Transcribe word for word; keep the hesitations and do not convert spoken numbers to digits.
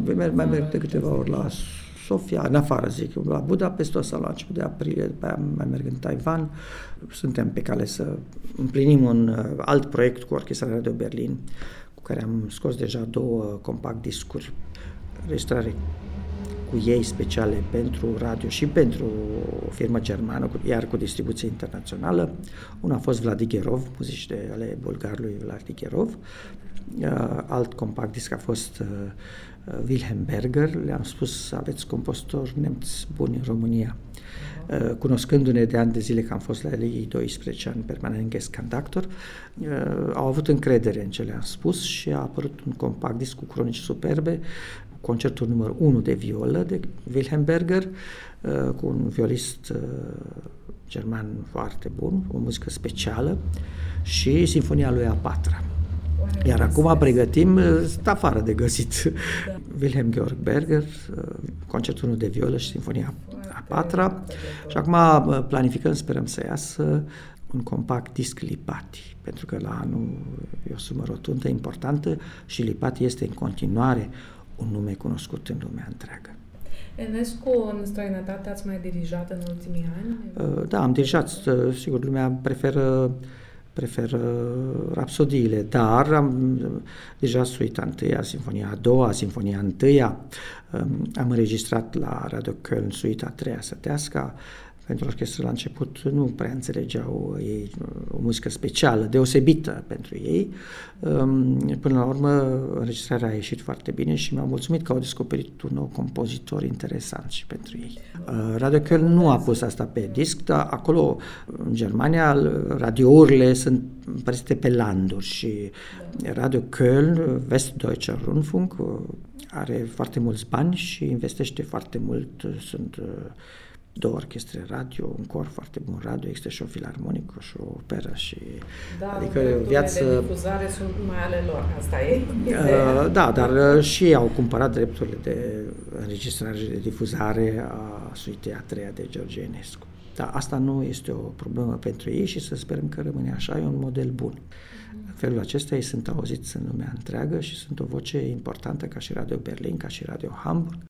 mai, mai merg de câteva ori la Sofia, în afară zic, la Budapesta sau la început de aprilie, după aia mai merg în Taiwan. Suntem pe cale să împlinim un alt proiect cu Orchestra Radio Berlin, cu care am scos deja două compact discuri, registrare cu ei speciale pentru radio și pentru o firmă germană, iar cu distribuție internațională. Una a fost Vladi Gherov, muzici de ale bulgarului Vladi Gherov. Alt compact disc a fost Wilhelm Berger. Le-am spus, aveți compozitori nemți buni în România. Cunoscându-ne de ani de zile că am fost la ei doisprezece ani permanent guest conductor, au avut încredere în ce le-am spus și a apărut un compact disc cu cronici superbe, concertul numărul unu de violă de Wilhelm Berger, cu un violist german foarte bun, o muzică specială și sinfonia lui a patra. Iar acum pregătim, afară de găsit, da. Wilhelm Georg Berger, concertul unu de violă și sinfonia a patra. Și acum planificăm, sperăm să iasă un compact disc Lipati, pentru că la anul e o sumă rotundă importantă și Lipati este în continuare un nume cunoscut în lumea întreagă. Enescu, în străinătate ați mai dirijat în ultimii ani? Da, am dirijat, sigur, lumea preferă preferă rapsodiile, dar am deja suita întâia, sinfonia a doua, sinfonia a întâia, am înregistrat la Radio Köln suita a treia sătească. Pentru orchestră la început nu prea înțelegeau ei o muzică specială, deosebită pentru ei. Până la urmă, înregistrarea a ieșit foarte bine și mi-au mulțumit că au descoperit un nou compozitor interesant și pentru ei. Radio Köln nu a pus asta pe disc, dar acolo, în Germania, radiourile sunt împărțite pe landuri și Radio Köln, Westdeutscher Rundfunk, are foarte mulți bani și investește foarte mult. Sunt două orchestre radio, un cor foarte bun radio, există și o filarmonică și o operă și da, adică viață de difuzare sunt mai ale lor, asta e. Uh, da, dar și ei au cumpărat drepturile de înregistrare și de difuzare a suitei a treia de George Enescu. Dar asta nu este o problemă pentru ei și să sperăm că rămâne așa, e un model bun. În felul acesta ei sunt auziți în lumea întreagă și sunt o voce importantă ca și Radio Berlin, ca și Radio Hamburg.